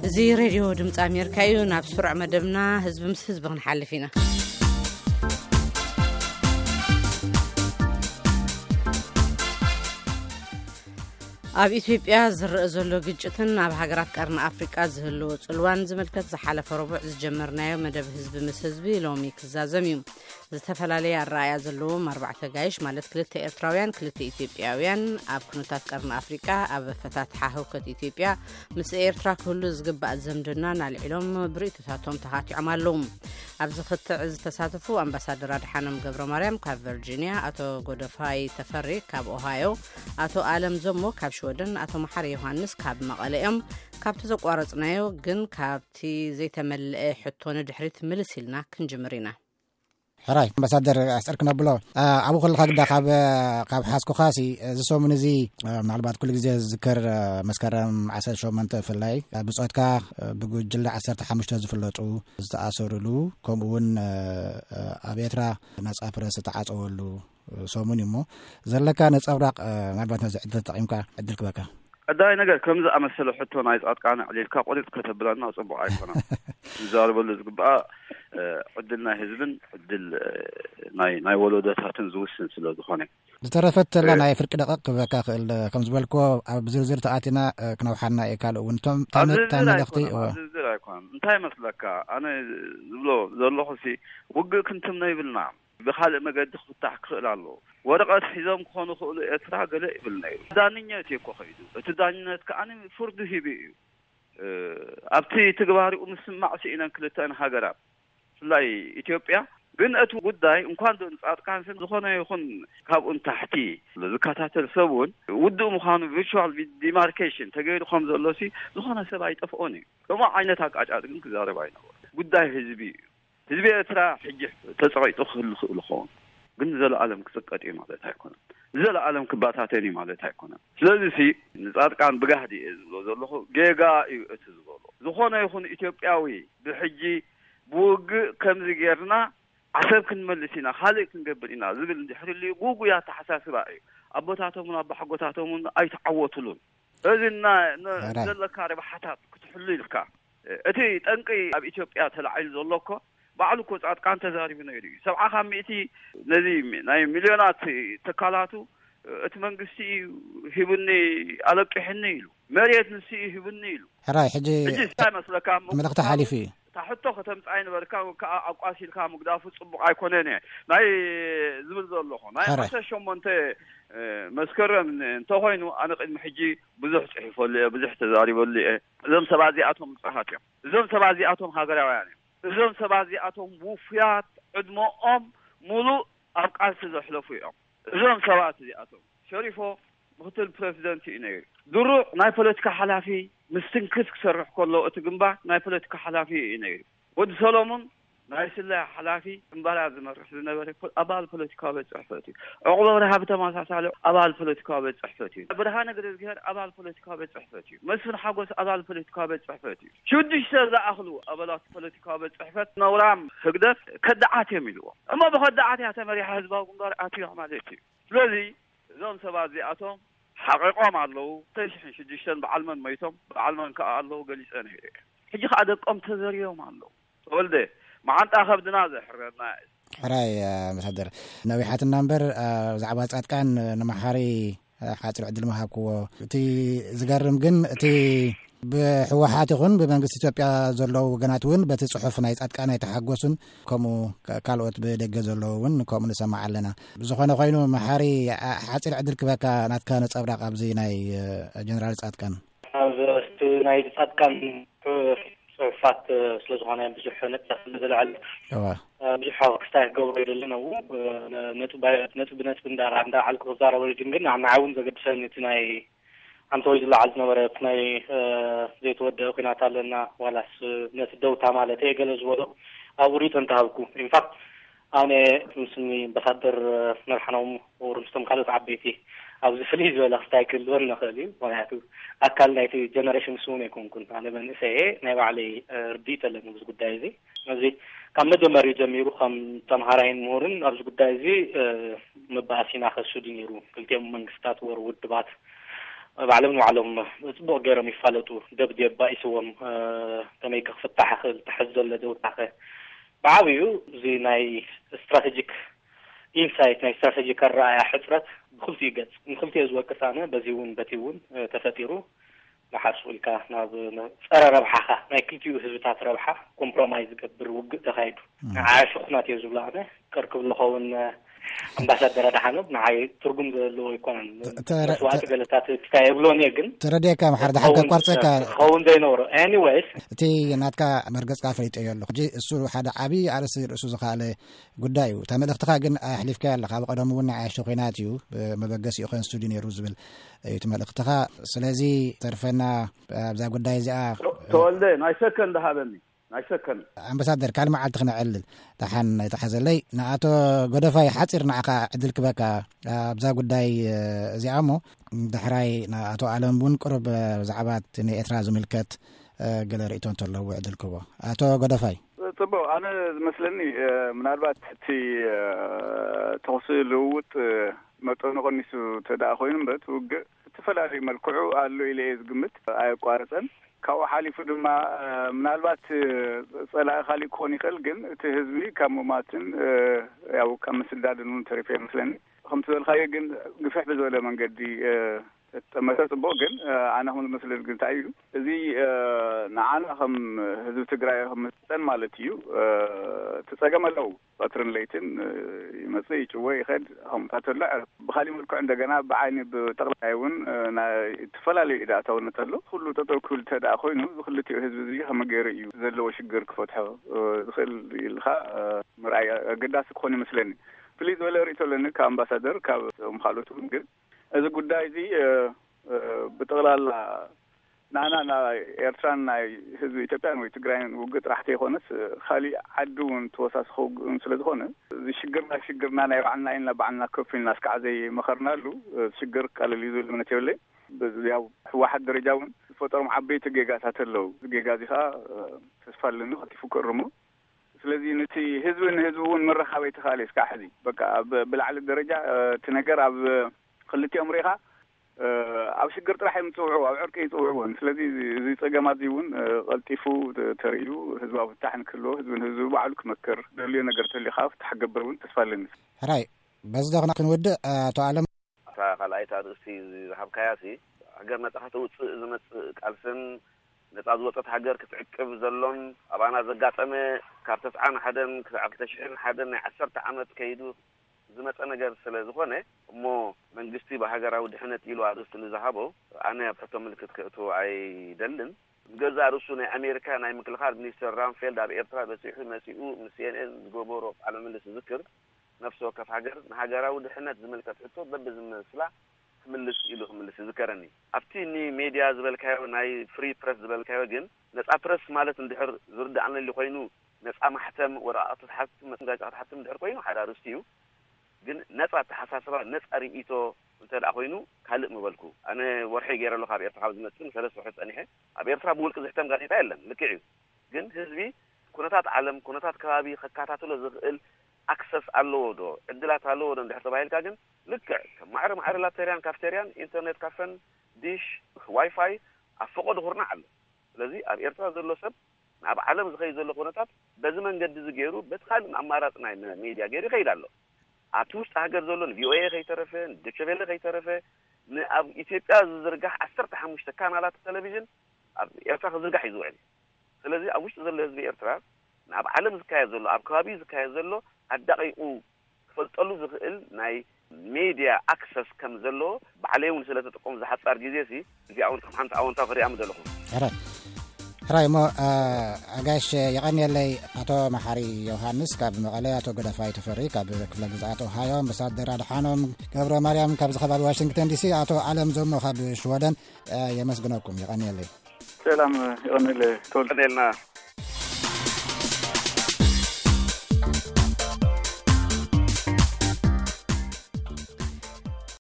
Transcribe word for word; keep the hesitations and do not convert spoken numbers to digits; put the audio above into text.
زي راديو دمت أمريكا يونا بسرعة مدبنا هزب مس هزب نحل فينا ኣብ ኢትዮጵያ ዝረአ ዘሎ ግጭትን ኣብ ሃገራት ቀርኒ ኣፍሪቃ ዝህልው ጽልዋን ዝምልከት ዝሓለፈ ረቡዕ ዝጀመርናዮ መደብ ህዝቢ ምስ ህዝቢ ሎሚ ክዛዘም እዩ ዝተፈላለዩ ኣረኣያ ዘለዎም ኣርባዕተ ጋይሽ ማለት ክልተ ኤርትራውያን ክልተ ኢትዮጵያውያን ኣብ ኩነታት ቀርኒ ኣፍሪቃ ኣብ ፈታትሓ ህውከት ኢትዮጵያ ምስ ኤርትራ ክህሉ ዝግባእ ዘምድናን ኣልዒሎም ብርእቶታቶም ተኻቲዖም ኣለዉ ኣብዚ ክትዕ ዝተሳተፉ ኣምባሳደር ኣድሓኖም ገብረ ማርያም ካብ ቨርጂኒያ ኣቶ ጎደፋይ ተፈሪ ካብ ኦሃዮ ኣቶ ኣለም ዘሞ ካብ ወደን አቶ መሐሪ ዮሐንስ ካብ መቀለኦም ካብቲ ዘቋረጽናዮ ግን ካብቲ ዘይተመልአ ሕቶነ ድሕሪት ምልሲልና ክንጅምሪና حراي امباسادر اسركنا بلو ابو خل خغدا ካብ ካብ ሓስኩኻሲ ዝሶምን እዚ ምናልባት ኩሉ ግዜ ዝከር መስከረም ዓሰርተ ሸሞንተ ፍላይ ብጾትካ ብጉጅለ ዓሰርተ ሓሙሽተ ዝፍለጡ ዝተኣሰሩሉ ከምኡውን ኣብ ኤርትራ ነጻ ፕረስ ተዓጽወሉ ሶሙን እሞ ዘለካ ነጻብራቅ ምናልባት ነዚ ዕድል ተጠቂምካ ዕድል ክበካ أداي نجار كم ز أمثل حتى نايز أتقان عليه كقولت كتب لنا صبوا عيفنا زارب اللي زقباء عدلنا هزبن عدل ناي ناي ولودات هتنزوج سلسلة دخانة. ترفت لنا يفرق دقيق بكا كم زبالكو بزرزر تأتينا كنا وحنا إكال وانتم تعمل تعمل أختي. بزرزر أيقان. انتهي مثلك أنا زبلو زلوا خسي وقل كنتم نايبلنا. بخال ما قد خد تحقق له ورقة حزام خانو خلو إثراء قل بالنيل دانية تيكو خيدو تدانية كأني فرد هبي أبتي تجواري ومسمع شيئا كلتان هجرة لا إثيوبيا بين أتو قداي إن كان دون كان سن زخنا يخون كابون تحتي الزكاتات السبون ودو مخانو فيرتشوال ديماركيشن تجيرو خمس اللوسي زخنا سبعة أفوني وما عينتك أجعل إنك زاري باينا قداي هزبي هزبي ترى حجة تسعي تخل الخون قلنا زل العالم كسكتي مالتها يكون زل العالم كباتاتني مالتها يكون لذي نزار كان بجهدي زلوا جيجا يتزلوا زخنا يكون إثيوبياوي بحجي بوج كم زجرنا عسب كن ملسينا خالق نقبلنا زبل دحر اللي جوجو يا تحساس رأي أبوتاتهم من أبو حقوتاتهم من أي تعوتلون إذن زل كارب حتى كتحلي لك أتي تنقي أبي إثيوبيا تلعب زلوكو بعلو كوت أتقان تزاري بنيري سبعة خميتي نزيم ناي مليونات تكالاتو اتمنقسي هبني ألق حنيلو مريت نسي هبنيلو هراي حجي حجي سامس لكام ملقت حالي فيه تحطو ختمت عين بركاو كأقاسي الكام قدافو صبق عيكونيني ناي زبل زلوخو ناي حتى شمونت مسكرة من انتوهينو أنا قد محجي بزح صحيف ولا بزح تزاري ولا زم سبازياتهم صحاتهم زم سبازياتهم هاقرا يعني زم سبازياتهم وفيات عدمهم ملو أبقاس زحلفيهم زم سبازياتهم شريفو بختل بريزيدنت إني درو ناي بوليتيكا حلافي مستنكس كسرح كله أتجنبه ناي بوليتيكا حلافي إني ود سولومون ناي سلا حلافي مباراه زمرح زنبرك أبال بوليتيكا بتصحفتي أقول رهابته ما سأسأله أبال بوليتيكا بتصحفتي برهان قدر يظهر أبال بوليتيكا بتصحفتي مسفن حقوس أبال بوليتيكا بتصحفتي شو دش سر أخلو أبالات بوليتيكا بتصحفت نورام هقدر كدعات يميلوا أما بخدعات يعتمر يحزبه ومدار أتيهم عليتي لذي زون سبازي أتوم حقيقة مع الله تشحن شديشن بعلمن ميتهم بعلمن كالله جليس أنا هيك حجي خادق أم تزريهم مع الله ولده ما أنت أخذ دنازة حرنا حراي مسدر نويحات النمبر زعبات كان نمحاري حاتر عدل مهابكو تي زقرم جن تي بحوحاتهم بمنجس إثيوبيا زلوا جناتون بتصحف نايت أتكان يتحققون كمو كالوت بدق زلوا كم نسمع لنا بزخنا غينو محاري حاتر عدل كبكا نات كانت أبرق أبزي ناي جنرال أتكان أبزي نايت أتكان صفات سلزغنا بزحنا تخلذ على بزحوا كستاه قبل لنا و نتبع نتبع نتبع دار عند على الكوزارة والجنجن عم عاون زقد سنتناي عم تويد العزم ورقناي زيت ودة وكنا تعلنا ولا ناس الدوت عملت إيه جلز وضع أوريت أنت هالكو إن فقط أنا مسمي بصدر نرحناهم ورمستم خالد عبيتي أو زفليز ولا استايكل ولا خالي وهاتو أكلنا في جنريشن سوني كون كنت أنا من إساء نبع علي رديت اللي نبز قد دايزي نزي كم ندمر جميرو خم تمهارين مورن أبز قد دايزي مباسين آخر سودينيرو كلتي من قستات ورود بات بعلم وعلم اسبوع غيرهم يفلتوا دبدب بايسوم تميك فتح تحزل لدو تاخه بعويو زي ناي استراتيجيك ኢንሳይት ናይ ስትራቴጂክ ራእይ ሕፍረት ብክልቲ ይገጽ ብክልቲ ዝወቅሳነ በዚውን በቲውን ተፈጢሩ ለሐሱልካ ናብ ጸረ ረብሓኻ ናይ ክልቲኡ ህዝብታት ረብሓ ኮምፕሮማይዝ ገብር ውግእ ተኻይዱ ዓሽኹናት የዝብላነ ከርክብ ለኸውን አምባሳደር አዳሃኖብ ናይ ትርጉም ዘሎ ይኮን ተረዋት ገለታት ተታይብሎን ይግን ተረዲካ ማሕርዳ ሓቀ ቋርጸካ ኸውን ዘይኖር ኤኒዌይስ እቲ ናትካ መርገጽካ ፈይጥ እየሎ ሕጂ እሱ ሓደ ዓቢ አርሲ ርእሱ ዝኻለ ጉዳይ እዩ ተመልእኽትካ ግን ኣሕሊፍካ ያለካ በቀደም እውን ናይ ዓሽኹናት እዩ መበገስ ይኾን ስቱዲዮ ነይሩ ዝብል እዩ ተመልእኽትካ ስለዚ ተርፈና ኣብዛ ጉዳይ እዚኣ ተወልደ ናይ ሰከንድ ሃበኒ አይሰከን አምባሳደር ካልማ ዓልት ክነዕልል ታሓን ተሓዘለይ ንኣቶ ጎደፋይ ሓፂር ንዓኻ ዕድል ክበካ ኣብዛ ጉዳይ እዚኣሞ ድሕራይ ንኣቶ ዓለም ቡን ቅርብ ዛዕባት ንኤርትራ ዝምልከት ገለ ርእቶ እንተለዎ ዕድል ክቦ ኣቶ ጎደፋይ ጥቦ ኣነ ዝመስለኒ ምናልባት እቲ ተኽሲ ልውውጥ መጠኑ ቀኒሱ ተዳእ ኮይኑ እምበት ውግእ ዝተፈላለዩ መልክዑ ኣሎ ኢለ ዝግምት ኣይቋርፀን ካው ሓሊፉ ድማ ምናልባት ጸላእ ኻሊ ኮን ይኽእል ግን እቲ ህዝቢ ካብ ሞማትን ያው ካብ ምስዳድን ተሪፈ ይመስለኒ ከምቲ ዘልኻዮ ግን ግፍሕ ብዝበለ መንገዲ ተመሰጥቦ ግን ኣነ ከም ዝመስለኒ ግን እንታይ እዩ እዚ ንዓና ከም ህዝቢ ትግራይ ከም መጠን ማለት እዩ ተጸገም ኣለው ፓትርን ለይትን ይመጽእ ይጭወ ይኸድ ከምታተላ ብኻሊ መልክዑ እንደገና ብዓይኒ ብጠቕላይውን ተፈላለዩ ኢዳታውነት ኣሎ ኩሉ ተተኩል ተዳእ ኮይኑ ዝኽልቲኡ ህዝቢ እዚ ከመገይሩ እዩ ዘለዎ ሽግር ክፈትሖ ዝኽእል ኢልካ ምርኣይ ኣገዳሲ ክኾን ይመስለኒ ፍልይ ዝበለ ርእቶ ኣለኒ ካብ ኣምባሳደር ካብ ካልኦት ግን እዚ ጉዳይ እዚ ብጠቕላላ ናና ናይ ኤርትራን ናይ ህዝቢ ኢትዮጵያን ወይ ትግራይን ውግእ ጥራሕቲ ይኾነስ ካሊእ ዓዲ እውን ተወሳስኺ ውግእ ስለዝኾነ እዚ ሽግርና ሽግርና ናይ ባዕልና ኢልና ባዕልና ከፍ ኢልና እስካዕ ዘይመኸርናሉ ሽግር ቀለል እዩ ዝብል እምነት የብለይ ያው ሕወሓት ደረጃ እውን ዝፈጠሮም ዓበይቲ ጌጋታት ኣለው ጌጋ እዚ ከዓ ተስፋ ኣለኒ ከቲፉ ክእርሙ ስለዚ ነቲ ህዝቢ ንህዝቢ እውን መራኸበይ ተኻእለ እስካዕ ሕዚ በቃ ብላዕሊ ደረጃ እቲ ነገር ኣብ ክልቲኦም ሪኢኻ ኣብ ሽግር ጥራሕ የምፅውዑ ኣብ ዕርቂ ይፅውዑን ስለዚ እዚ ፀገማት እዚ እውን ቀልጢፉ ተርእዩ ህዝባዊ ፍታሕ ንክህልዎ ህዝቢ ንህዝቢ ባዕሉ ክመክር ደልዮ ነገር ተሊኻ ፍታሕ ገብር እውን ተስፋ ኣለኒ ሕራይ በዚ ደኽና ክንወድእ ኣቶ ዓለም ካልኣይ ታርእስቲ ዝሃብካያሲ ሃገር ነፃ ክትውፅእ ዝመፅእ ቃልስን ነፃ ዝወፀት ሃገር ክትዕቅብ ዘሎን ኣባና ዘጋጠመ ካብ ተስዓን ሓደን ክሳብ ክልተሽሕን ሓደን ናይ ዓሰርተ ዓመት ከይዱ ዝመፀ ነገር ስለ ዝኾነ እሞ መንግስቲ በሃገራዊ ድሕነት ኢሉ ኣርእስቲ ንዝሃቦ ኣነ ኣብ ሕቶ ምልክት ክእቱ ኣይደልን ገዛ ርእሱ ናይ ኣሜሪካ ናይ ምክልኻል ሚኒስትር ራምፌልድ ኣብ ኤርትራ በፂሑ መሲኡ ምስ ሲኤንኤን ዝገበሮ ቃለ ምልልስ ዝዝክር ነፍሲ ወከፍ ሃገር ንሃገራዊ ድሕነት ዝምልከት ሕቶ በቢ ዝመስላ ክምልስ ኢሉ ክምልስ ይዝከረኒ ኣብቲ ኒ ሜድያ ዝበልካዮ ናይ ፍሪ ፕረስ ዝበልካዮ ግን ነፃ ፕረስ ማለት እንድሕር ዝርዳእነሊ ኮይኑ ነፃ ማሕተም ወረቐት ሓትም መስጋጫ ሓትም እንድሕር ኮይኑ ሓደ ኣርእስቲ እዩ ግን ነፃ ተሓሳስባ ነፃ ርእይቶ እንተደኣ ኮይኑ ካልእ ምበልኩ ኣነ ወርሒ ገይረለኹ ኣብ ኤርትራ ካብ ዝመፅን ሰለስተ ወርሒ ፀኒሐ ኣብ ኤርትራ ብውልቂ ዝሕተም ጋዜጣ የለን ልክዕ እዩ ግን ህዝቢ ኩነታት ዓለም ኩነታት ከባቢ ከካታተሎ ዝኽእል ኣክሰስ ኣለዎ ዶ ዕድላት ኣለዎ ዶ እንድሕር ተባሂልካ ግን ልክዕ ማዕረ ማዕረ ላተርያን ካፍቴርያን ኢንተርኔት ካፈን ዲሽ ዋይፋይ ኣብ ፈቆድ ኩርና ኣሎ ስለዚ ኣብ ኤርትራ ዘሎ ሰብ ናብ ዓለም ዝኸይድ ዘሎ ኩነታት በዚ መንገዲ ዝገይሩ በቲ ካልእ ኣማራፅ ናይ ሚድያ ገይሩ ይኸይድ ኣሎ ኣብ ውሽጢ ሃገር ዘሎ ቪኦኤ ከይተረፈ ዶችቬለ ከይተረፈ ኣብ ኢትዮጵያ ዝዝርጋሕ ዓሰርተ ሓሙሽተ ካናላት ቴሌቪዥን ኣብ ኤርትራ ክዝርጋሕ እዩ ዝውዕል ስለዚ ኣብ ውሽጢ ዘሎ ህዝቢ ኤርትራ ኣብ ዓለም ዝካየድ ዘሎ ኣብ ከባቢ ዝካየድ ዘሎ ኣዳቂቁ ክፈልጠሉ ዝኽእል ናይ ሚድያ ኣክሰስ ከም ዘሎ ባዕለይ እውን ስለተጠቀሙ ዝሓፃር ግዜ ሲ እዚኣ እውን ከም ሓንቲ ኣወንታዊ ክሪኣም ዘለኹ ሕራይ ሞ ኣጋሽ የቐኒየለይ ኣቶ መሓሪ ዮሃንስ ካብ መቐለ ኣቶ ጎደፋይ ተፈሪ ካብ ክፍለ ግዛኣት ኦሃዮ ኣምባሳደር ኣድሓኖም ገብረ ማርያም ካብ ዝኸባቢ ዋሽንግተን ዲሲ ኣቶ ዓለም ዞሞ ካብ ሽወደን የመስግነኩም የቐኒየለይ ሰላም ይቐኒለ ተወልደልና